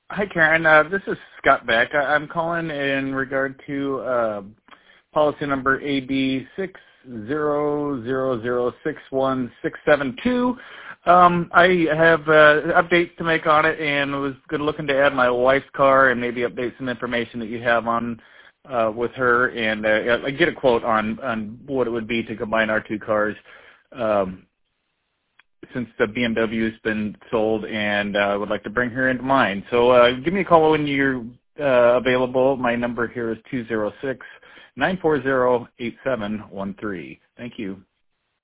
Hi, Karen. This is Scott Beck. I'm calling in regard to policy number AB 600061672. I have updates to make on it, and was looking to add my wife's car and maybe update some information that you have on with her, and get a quote on what it would be to combine our two cars. Since the BMW has been sold, and I would like to bring her into mine. So give me a call when you're available. My number here is 206-940-8713. Thank you.